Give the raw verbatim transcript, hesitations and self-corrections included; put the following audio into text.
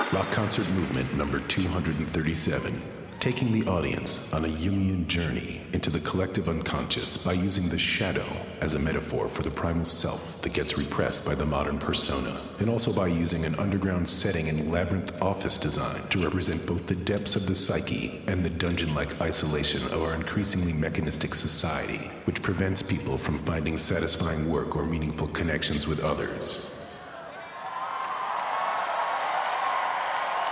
Rock Concert Movement number two hundred thirty-seven, taking the audience on a Jungian journey into the collective unconscious by using the shadow as a metaphor for the primal self that gets repressed by the modern persona, and also by using an underground setting and labyrinth office design to represent both the depths of the psyche and the dungeon-like isolation of our increasingly mechanistic society, which prevents people from finding satisfying work or meaningful connections with others.